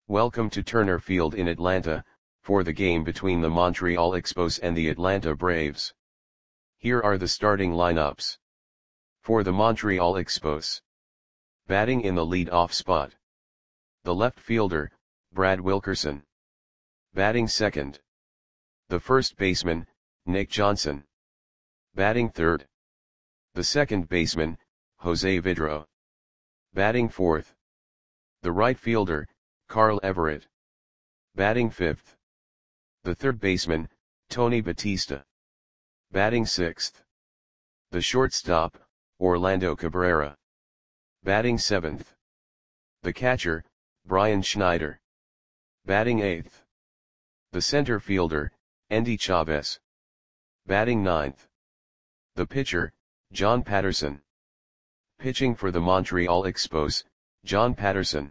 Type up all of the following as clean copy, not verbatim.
Welcome to Turner Field in Atlanta, for the game between the Montreal Expos and the Atlanta Braves. Here are the starting lineups. For the Montreal Expos. Batting in the lead-off spot. The left fielder, Brad Wilkerson. Batting second. The first baseman, Nick Johnson. Batting third. The second baseman, Jose Vidro. Batting fourth. The right fielder, Carl Everett. Batting fifth. The third baseman, Tony Batista. Batting sixth. The shortstop, Orlando Cabrera. Batting seventh. The catcher, Brian Schneider. Batting eighth. The center fielder, Endy Chavez. Batting ninth. The pitcher, John Patterson. Pitching for the Montreal Expos, John Patterson.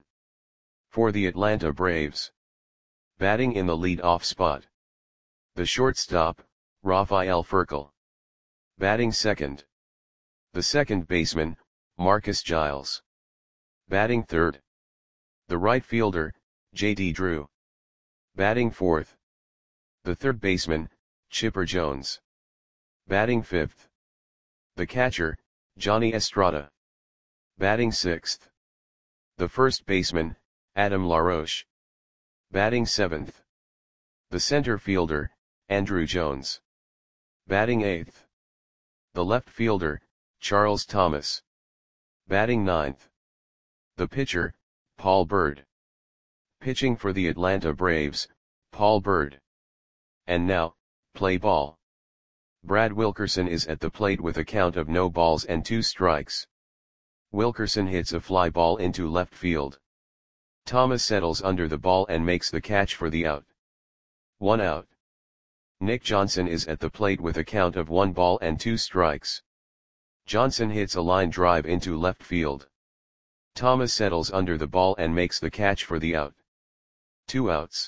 For the Atlanta Braves. Batting in the lead-off spot. The shortstop, Rafael Furcal. Batting second. The second baseman, Marcus Giles. Batting third. The right fielder, J.D. Drew. Batting fourth. The third baseman, Chipper Jones. Batting fifth. The catcher, Johnny Estrada. Batting sixth. The first baseman, Adam LaRoche. Batting seventh. The center fielder, Andrew Jones. Batting eighth. The left fielder, Charles Thomas. Batting ninth. The pitcher, Paul Byrd. Pitching for the Atlanta Braves, Paul Byrd. And now, play ball. Brad Wilkerson is at the plate with a count of no balls and 2 strikes. Wilkerson hits a fly ball into left field. Thomas settles under the ball and makes the catch for the out. 1 out. Nick Johnson is at the plate with a count of 1 ball and 2 strikes. Johnson hits a line drive into left field. Thomas settles under the ball and makes the catch for the out. 2 outs.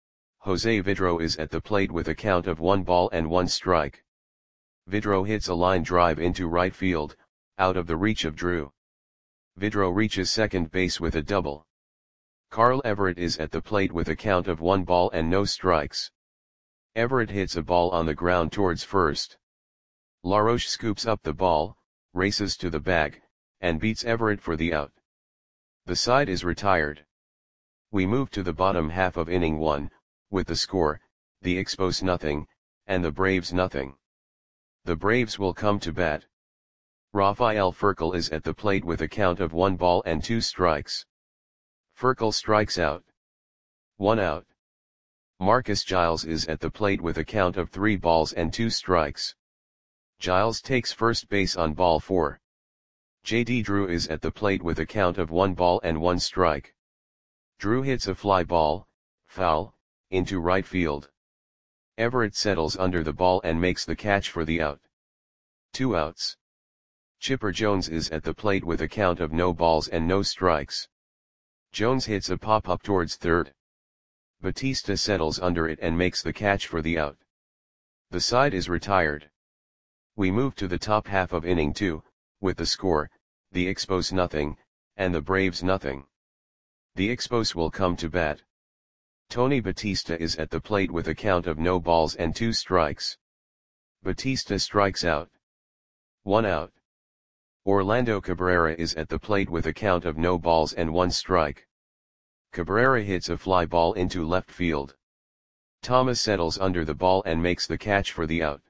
Jose Vidro is at the plate with a count of 1 ball and 1 strike. Vidro hits a line drive into right field, out of the reach of Drew. Vidro reaches second base with a double. Carl Everett is at the plate with a count of 1 ball and no strikes. Everett hits a ball on the ground towards first. LaRoche scoops up the ball, races to the bag, and beats Everett for the out. The side is retired. We move to the bottom half of inning 1, with the score, the Expos nothing, and the Braves nothing. The Braves will come to bat. Rafael Furcal is at the plate with a count of 1 ball and 2 strikes. Furcal strikes out. 1 out. Marcus Giles is at the plate with a count of 3 balls and 2 strikes. Giles takes first base on ball 4. J.D. Drew is at the plate with a count of 1 ball and 1 strike. Drew hits a fly ball, foul, into right field. Everett settles under the ball and makes the catch for the out. 2 outs. Chipper Jones is at the plate with a count of no balls and no strikes. Jones hits a pop-up towards third. Batista settles under it and makes the catch for the out. The side is retired. We move to the top half of inning 2, with the score, the Expos nothing, and the Braves nothing. The Expos will come to bat. Tony Batista is at the plate with a count of no balls and 2 strikes. Batista strikes out. 1 out. Orlando Cabrera is at the plate with a count of no balls and 1 strike. Cabrera hits a fly ball into left field. Thomas settles under the ball and makes the catch for the out.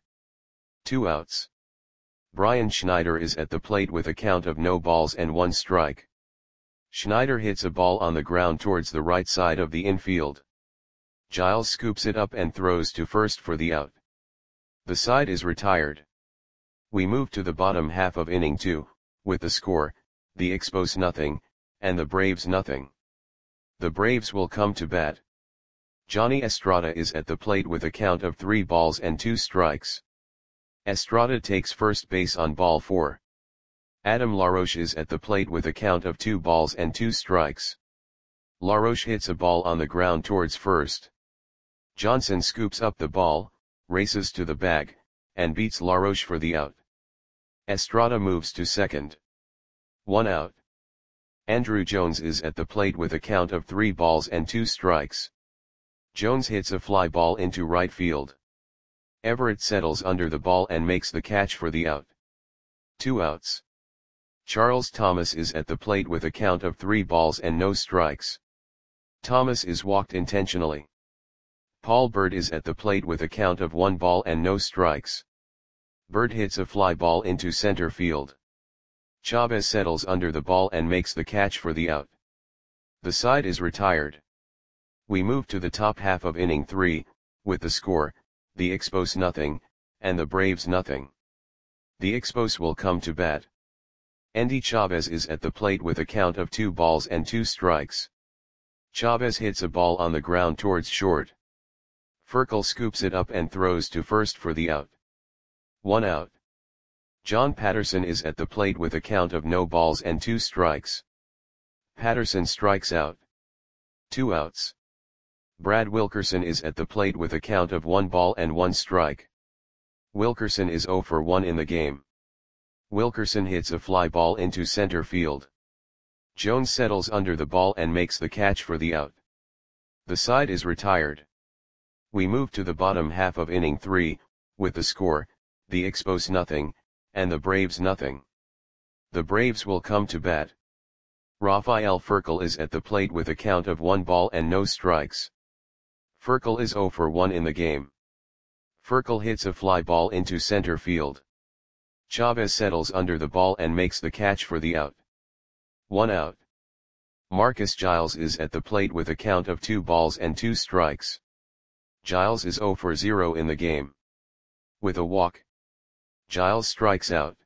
2 outs. Brian Schneider is at the plate with a count of no balls and 1 strike. Schneider hits a ball on the ground towards the right side of the infield. Giles scoops it up and throws to first for the out. The side is retired. We move to the bottom half of inning 2, with the score, the Expos nothing, and the Braves nothing. The Braves will come to bat. Johnny Estrada is at the plate with a count of 3 balls and 2 strikes. Estrada takes first base on ball 4. Adam LaRoche is at the plate with a count of 2 balls and 2 strikes. LaRoche hits a ball on the ground towards first. Johnson scoops up the ball, races to the bag, and beats LaRoche for the out. Estrada moves to second. 1 out. Andrew Jones is at the plate with a count of 3 balls and 2 strikes. Jones hits a fly ball into right field. Everett settles under the ball and makes the catch for the out. 2 outs. Charles Thomas is at the plate with a count of 3 balls and no strikes. Thomas is walked intentionally. Paul Bird is at the plate with a count of 1 ball and no strikes. Bird hits a fly ball into center field. Chavez settles under the ball and makes the catch for the out. The side is retired. We move to the top half of inning 3, with the score, the Expos nothing, and the Braves nothing. The Expos will come to bat. Endy Chavez is at the plate with a count of 2 balls and 2 strikes. Chavez hits a ball on the ground towards short. Furcal scoops it up and throws to first for the out. 1 out. John Patterson is at the plate with a count of no balls and 2 strikes. Patterson strikes out. 2 outs. Brad Wilkerson is at the plate with a count of 1 ball and 1 strike. Wilkerson is 0 for 1 in the game. Wilkerson hits a fly ball into center field. Jones settles under the ball and makes the catch for the out. The side is retired. We move to the bottom half of inning 3, with the score, the Expos nothing, and the Braves nothing. The Braves will come to bat. Rafael Furcal is at the plate with a count of 1 ball and no strikes. Furcal is 0 for 1 in the game. Furcal hits a fly ball into center field. Chavez settles under the ball and makes the catch for the out. 1 out. Marcus Giles is at the plate with a count of 2 balls and 2 strikes. Giles is 0 for 0 in the game. With a walk, Giles strikes out.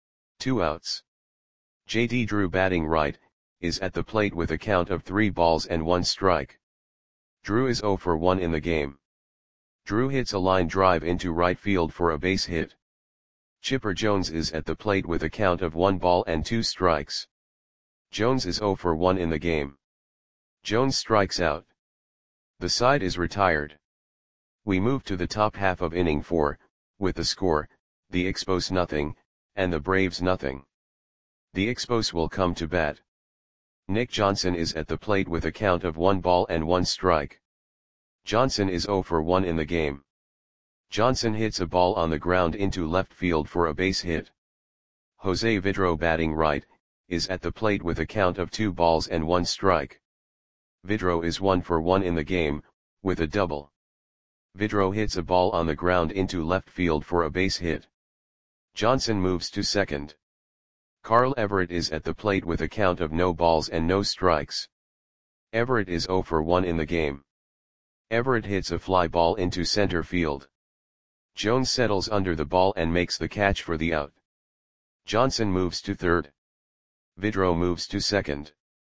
2 outs. J.D. Drew, batting right, is at the plate with a count of 3 balls and 1 strike. Drew is 0 for 1 in the game. Drew hits a line drive into right field for a base hit. Chipper Jones is at the plate with a count of 1 ball and 2 strikes. Jones is 0 for 1 in the game. Jones strikes out. The side is retired. We move to the top half of inning 4, with the score, the Expos nothing, and the Braves nothing. The Expos will come to bat. Nick Johnson is at the plate with a count of 1 ball and 1 strike. Johnson is 0 for 1 in the game. Johnson hits a ball on the ground into left field for a base hit. Jose Vidro, batting right, is at the plate with a count of 2 balls and 1 strike. Vidro is 1 for 1 in the game, with a double. Vidro hits a ball on the ground into left field for a base hit. Johnson moves to second. Carl Everett is at the plate with a count of no balls and no strikes. Everett is 0 for 1 in the game. Everett hits a fly ball into center field. Jones settles under the ball and makes the catch for the out. Johnson moves to third. Vidro moves to second.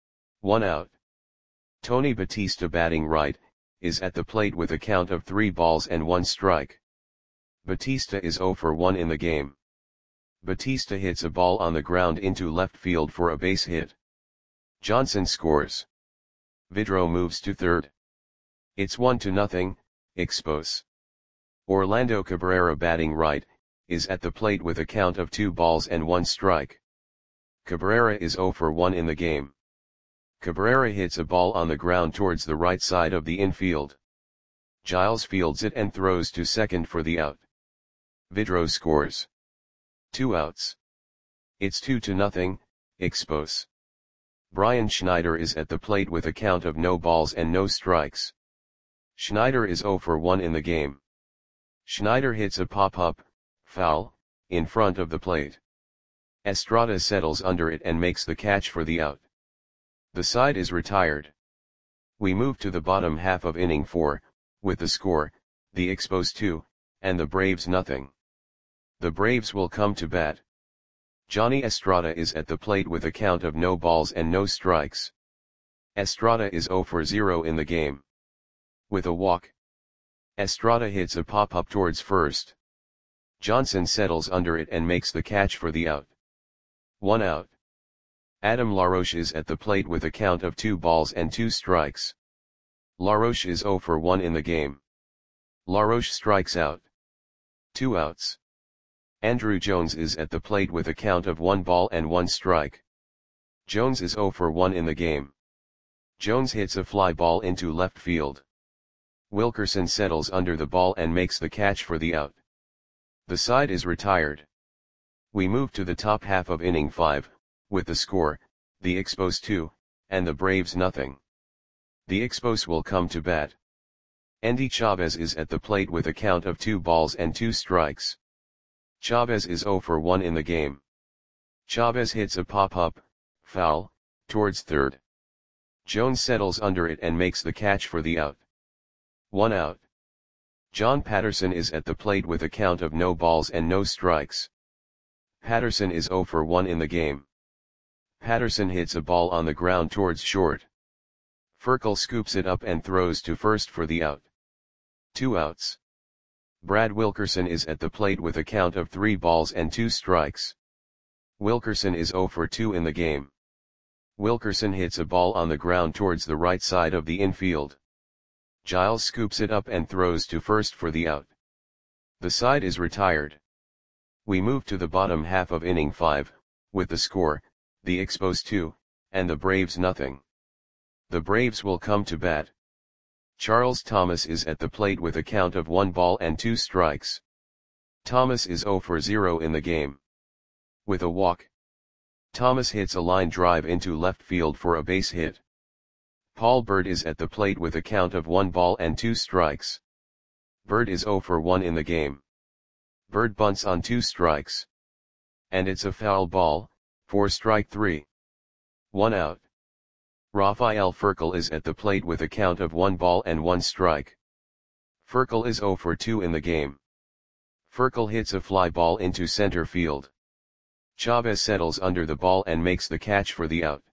1 out. Tony Batista, batting right, is at the plate with a count of 3 balls and 1 strike. Batista is 0 for 1 in the game. Batista hits a ball on the ground into left field for a base hit. Johnson scores. Vidro moves to third. It's 1-0, Expos. Orlando Cabrera, batting right, is at the plate with a count of 2 balls and 1 strike. Cabrera is 0 for 1 in the game. Cabrera hits a ball on the ground towards the right side of the infield. Giles fields it and throws to second for the out. Vidro scores. 2 outs. It's 2-0, Expos. Brian Schneider is at the plate with a count of no balls and no strikes. Schneider is 0 for 1 in the game. Schneider hits a pop-up, foul, in front of the plate. Estrada settles under it and makes the catch for the out. The side is retired. We move to the bottom half of inning 4, with the score, the Expos 2, and the Braves nothing. The Braves will come to bat. Johnny Estrada is at the plate with a count of no balls and no strikes. Estrada is 0 for 0 in the game. With a walk, Estrada hits a pop-up towards first. Johnson settles under it and makes the catch for the out. 1 out. Adam LaRoche is at the plate with a count of 2 balls and 2 strikes. LaRoche is 0 for 1 in the game. LaRoche strikes out. 2 outs. Andrew Jones is at the plate with a count of 1 ball and 1 strike. Jones is 0 for 1 in the game. Jones hits a fly ball into left field. Wilkerson settles under the ball and makes the catch for the out. The side is retired. We move to the top half of inning 5, with the score, the Expos 2, and the Braves nothing. The Expos will come to bat. Endy Chavez is at the plate with a count of 2 balls and 2 strikes. Chavez is 0 for 1 in the game. Chavez hits a pop-up, foul, towards third. Jones settles under it and makes the catch for the out. 1 out. John Patterson is at the plate with a count of no balls and no strikes. Patterson is 0 for 1 in the game. Patterson hits a ball on the ground towards short. Furkel scoops it up and throws to first for the out. 2 outs. Brad Wilkerson is at the plate with a count of 3 balls and 2 strikes. Wilkerson is 0 for 2 in the game. Wilkerson hits a ball on the ground towards the right side of the infield. Giles scoops it up and throws to first for the out. The side is retired. We move to the bottom half of inning 5, with the score, the Expos 2, and the Braves nothing. The Braves will come to bat. Charles Thomas is at the plate with a count of 1 ball and 2 strikes. Thomas is 0 for 0 in the game. With a walk, Thomas hits a line drive into left field for a base hit. Paul Bird is at the plate with a count of 1 ball and 2 strikes. Bird is 0 for 1 in the game. Bird bunts on 2 strikes. And it's a foul ball, for strike 3. 1 out. Rafael Furkel is at the plate with a count of 1 ball and 1 strike. Furkel is 0 for 2 in the game. Furkel hits a fly ball into center field. Chavez settles under the ball and makes the catch for the out.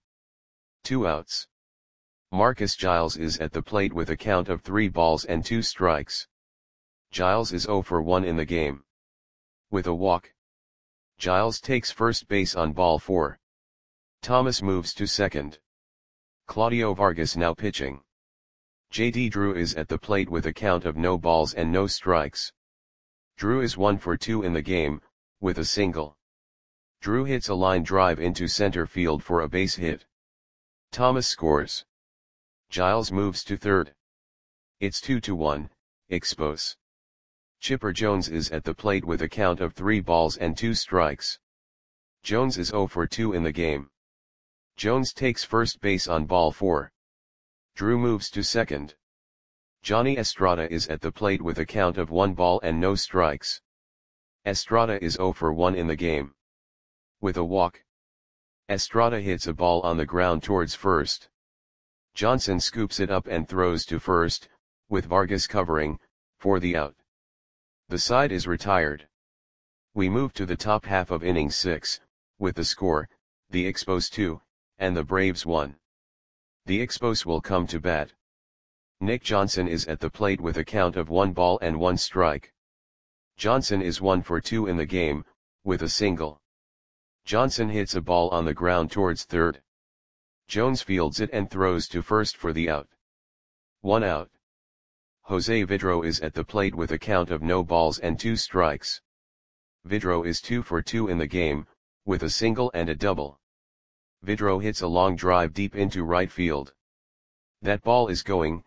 2 outs. Marcus Giles is at the plate with a count of 3 balls and 2 strikes. Giles is 0 for 1 in the game. With a walk, Giles takes first base on ball 4. Thomas moves to second. Claudio Vargas now pitching. J.D. Drew is at the plate with a count of no balls and no strikes. Drew is 1 for 2 in the game, with a single. Drew hits a line drive into center field for a base hit. Thomas scores. Giles moves to third. It's 2-1, Expos. Chipper Jones is at the plate with a count of 3 balls and 2 strikes. Jones is 0 for 2 in the game. Jones takes first base on ball 4. Drew moves to second. Johnny Estrada is at the plate with a count of 1 ball and no strikes. Estrada is 0 for 1 in the game. With a walk, Estrada hits a ball on the ground towards first. Johnson scoops it up and throws to first, with Vargas covering, for the out. The side is retired. We move to the top half of inning 6, with the score, the Expos 2, and the Braves 1. The Expos will come to bat. Nick Johnson is at the plate with a count of 1 ball and 1 strike. Johnson is 1 for 2 in the game, with a single. Johnson hits a ball on the ground towards third. Jones fields it and throws to first for the out. 1 out. Jose Vidro is at the plate with a count of no balls and 2 strikes. Vidro is 2 for 2 in the game, with a single and a double. Vidro hits a long drive deep into right field. That ball is going,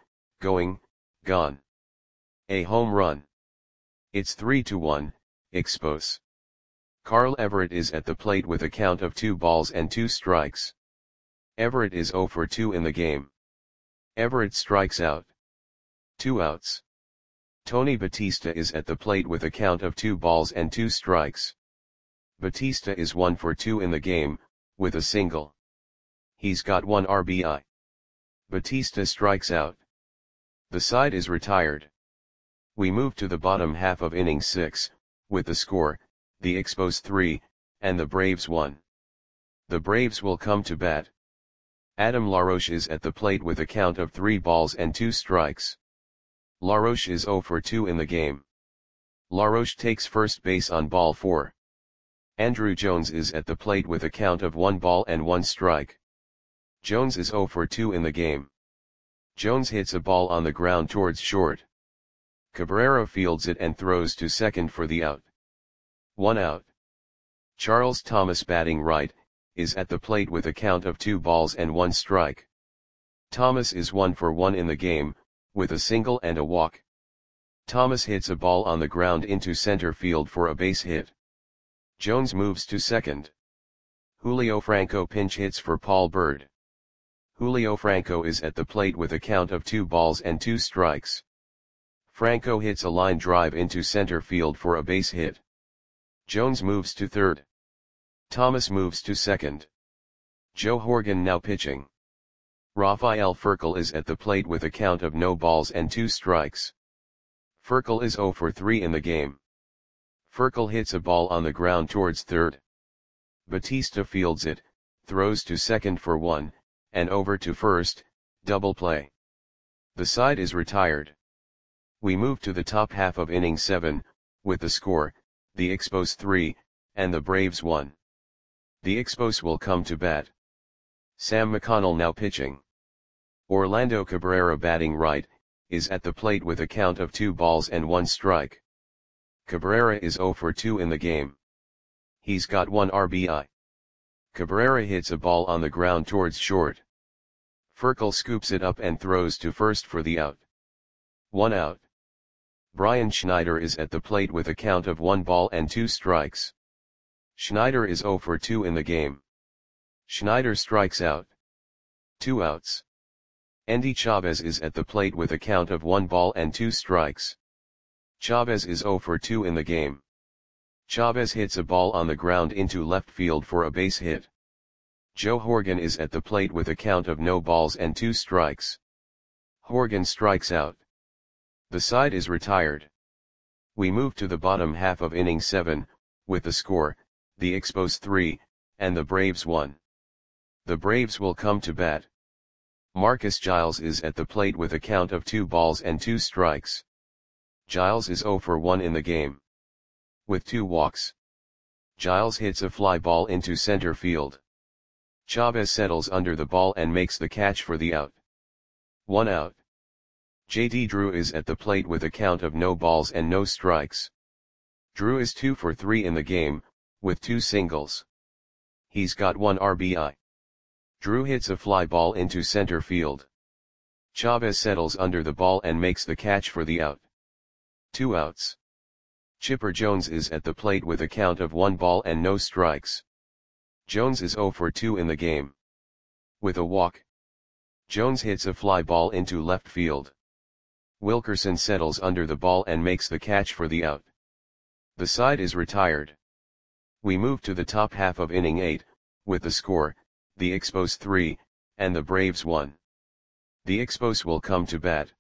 gone. A home run. It's 3-1, Expos. Carl Everett is at the plate with a count of 2 balls and 2 strikes. Everett is 0 for 2 in the game. Everett strikes out. 2 outs. Tony Batista is at the plate with a count of 2 balls and 2 strikes. Batista is 1 for 2 in the game, with a single. He's got 1 RBI. Batista strikes out. The side is retired. We move to the bottom half of inning 6, with the score, the Expos 3, and the Braves 1. The Braves will come to bat. Adam LaRoche is at the plate with a count of 3 balls and 2 strikes. LaRoche is 0 for 2 in the game. LaRoche takes first base on ball 4. Andrew Jones is at the plate with a count of 1 ball and 1 strike. Jones is 0 for 2 in the game. Jones hits a ball on the ground towards short. Cabrera fields it and throws to second for the out. 1 out. Charles Thomas batting right, is at the plate with a count of 2 balls and 1 strike. Thomas is 1 for 1 in the game, with a single and a walk. Thomas hits a ball on the ground into center field for a base hit. Jones moves to second. Julio Franco pinch hits for Paul Bird. Julio Franco is at the plate with a count of 2 balls and 2 strikes. Franco hits a line drive into center field for a base hit. Jones moves to third. Thomas moves to second. Joe Horgan now pitching. Rafael Furcal is at the plate with a count of no balls and 2 strikes. Furcal is 0 for 3 in the game. Furcal hits a ball on the ground towards third. Batista fields it, throws to second for 1, and over to first, double play. The side is retired. We move to the top half of inning 7, with the score, the Expos 3, and the Braves 1. The Expos will come to bat. Sam McConnell now pitching. Orlando Cabrera batting right, is at the plate with a count of 2 balls and 1 strike. Cabrera is 0 for 2 in the game. He's got 1 RBI. Cabrera hits a ball on the ground towards short. Furcal scoops it up and throws to first for the out. 1 out. Brian Schneider is at the plate with a count of 1 ball and 2 strikes. Schneider is 0 for 2 in the game. Schneider strikes out. 2 outs. Endy Chavez is at the plate with a count of 1 ball and 2 strikes. Chavez is 0 for 2 in the game. Chavez hits a ball on the ground into left field for a base hit. Joe Horgan is at the plate with a count of no balls and 2 strikes. Horgan strikes out. The side is retired. We move to the bottom half of inning 7, with the score, the Expos 3, and the Braves 1. The Braves will come to bat. Marcus Giles is at the plate with a count of 2 balls and 2 strikes. Giles is 0 for 1 in the game. With 2 walks. Giles hits a fly ball into center field. Chavez settles under the ball and makes the catch for the out. 1 out. J.D. Drew is at the plate with a count of no balls and no strikes. Drew is 2 for 3 in the game, with 2 singles. He's got 1 RBI. Drew hits a fly ball into center field. Chavez settles under the ball and makes the catch for the out. 2 outs. Chipper Jones is at the plate with a count of 1 ball and no strikes. Jones is 0 for 2 in the game. With a walk. Jones hits a fly ball into left field. Wilkerson settles under the ball and makes the catch for the out. The side is retired. We move to the top half of inning 8, with the score, the Expos 3, and the Braves 1. The Expos will come to bat.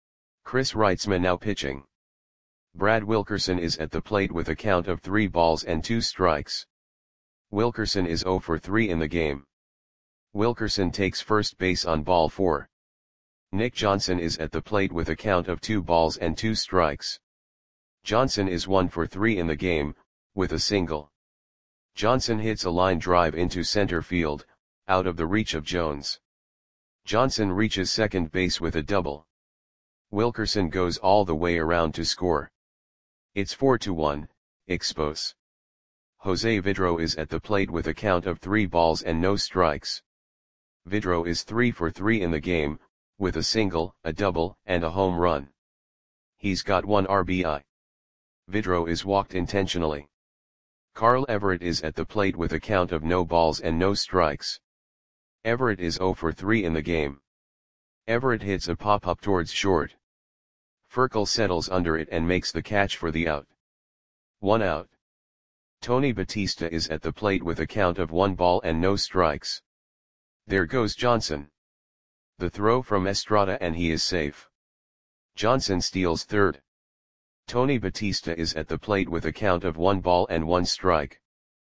Chris Reitzman now pitching. Brad Wilkerson is at the plate with a count of 3 balls and 2 strikes. Wilkerson is 0 for 3 in the game. Wilkerson takes first base on ball 4. Nick Johnson is at the plate with a count of 2 balls and 2 strikes. Johnson is 1 for 3 in the game, with a single. Johnson hits a line drive into center field, out of the reach of Jones. Johnson reaches second base with a double. Wilkerson goes all the way around to score. It's 4-1, Expos. Jose Vidro is at the plate with a count of 3 balls and no strikes. Vidro is 3 for 3 in the game, with a single, a double, and a home run. He's got 1 RBI. Vidro is walked intentionally. Carl Everett is at the plate with a count of no balls and no strikes. Everett is 0 for 3 in the game. Everett hits a pop-up towards short. Furcal settles under it and makes the catch for the out. 1 out. Tony Batista is at the plate with a count of 1 ball and no strikes. There goes Johnson. The throw from Estrada and he is safe. Johnson steals third. Tony Batista is at the plate with a count of 1 ball and 1 strike.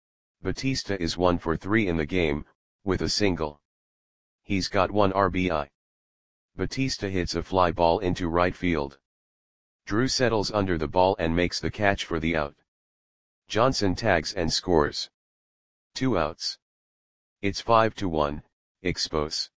Batista is 1 for 3 in the game, with a single. He's got 1 RBI. Batista hits a fly ball into right field. Drew settles under the ball and makes the catch for the out. Johnson tags and scores. 2 outs. It's 5-1, Expos.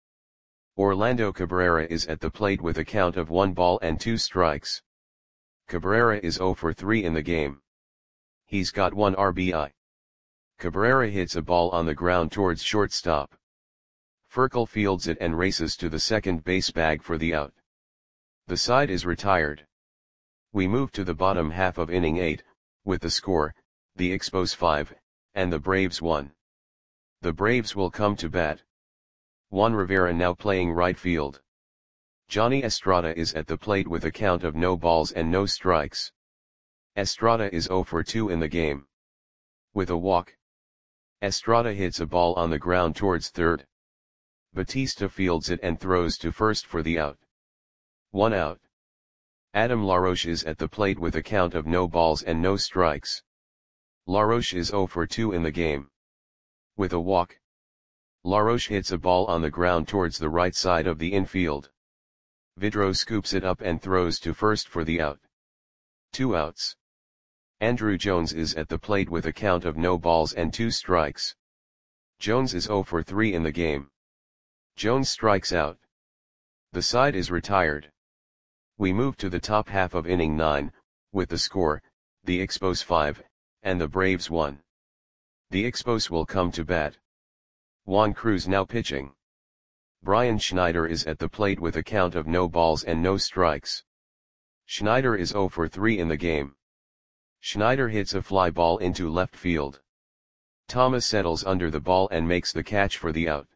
Orlando Cabrera is at the plate with a count of 1 ball and 2 strikes. Cabrera is 0 for 3 in the game. He's got 1 RBI. Cabrera hits a ball on the ground towards shortstop. Furcal fields it and races to the second base bag for the out. The side is retired. We move to the bottom half of inning 8, with the score, the Expos 5, and the Braves 1. The Braves will come to bat. Juan Rivera now playing right field. Johnny Estrada is at the plate with a count of no balls and no strikes. Estrada is 0 for 2 in the game. With a walk, Estrada hits a ball on the ground towards third. Batista fields it and throws to first for the out. 1 out. Adam LaRoche is at the plate with a count of no balls and no strikes. LaRoche is 0 for 2 in the game. With a walk, LaRoche hits a ball on the ground towards the right side of the infield. Vidro scoops it up and throws to first for the out. 2 outs. Andruw Jones is at the plate with a count of no balls and 2 strikes. Jones is 0 for 3 in the game. Jones strikes out. The side is retired. We move to the top half of inning 9, with the score, the Expos 5, and the Braves 1. The Expos will come to bat. Juan Cruz now pitching. Brian Schneider is at the plate with a count of no balls and no strikes. Schneider is 0 for 3 in the game. Schneider hits a fly ball into left field. Thomas settles under the ball and makes the catch for the out.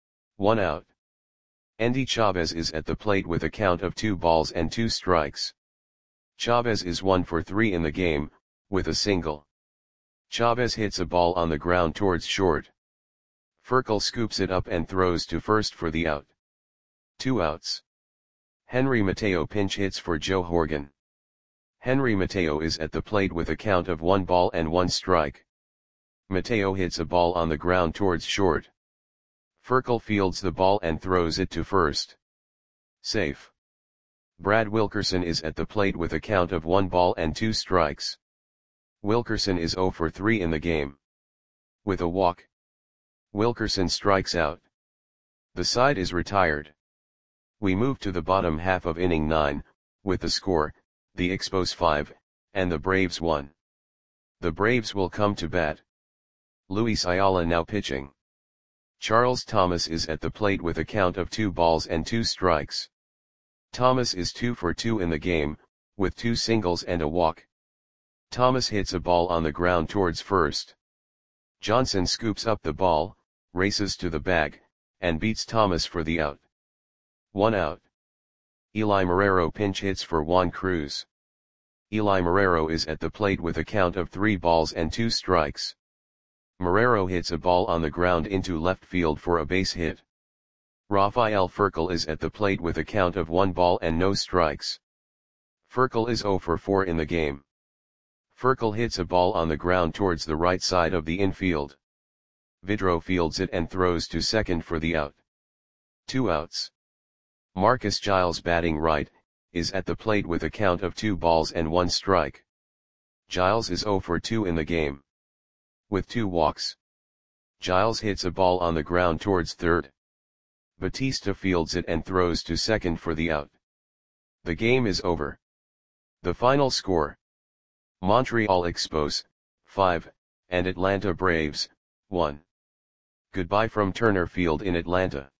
1 out. Endy Chavez is at the plate with a count of 2 balls and 2 strikes. Chavez is 1 for 3 in the game, with a single. Chavez hits a ball on the ground towards short. Furcal scoops it up and throws to first for the out. 2 outs. Henry Mateo pinch hits for Joe Horgan. Henry Mateo is at the plate with a count of 1 ball and 1 strike. Mateo hits a ball on the ground towards short. Furcal fields the ball and throws it to first. Safe. Brad Wilkerson is at the plate with a count of 1 ball and 2 strikes. Wilkerson is 0 for 3 in the game. With a walk, Wilkerson strikes out. The side is retired. We move to the bottom half of inning 9, with the score, the Expos 5, and the Braves 1. The Braves will come to bat. Luis Ayala now pitching. Charles Thomas is at the plate with a count of 2 balls and 2 strikes. Thomas is 2 for 2 in the game, with 2 singles and a walk. Thomas hits a ball on the ground towards first. Johnson scoops up the ball, races to the bag, and beats Thomas for the out. 1 out. Eli Marrero pinch hits for Juan Cruz. Eli Marrero is at the plate with a count of 3 balls and 2 strikes. Marrero hits a ball on the ground into left field for a base hit. Rafael Furcal is at the plate with a count of 1 ball and no strikes. Furcal is 0 for 4 in the game. Furcal hits a ball on the ground towards the right side of the infield. Vidro fields it and throws to second for the out. 2 outs. Marcus Giles batting right, is at the plate with a count of 2 balls and 1 strike. Giles is 0 for 2 in the game. With 2 walks, Giles hits a ball on the ground towards third. Batista fields it and throws to second for the out. The game is over. The final score: Montreal Expos, 5, and Atlanta Braves, 1. Goodbye from Turner Field in Atlanta.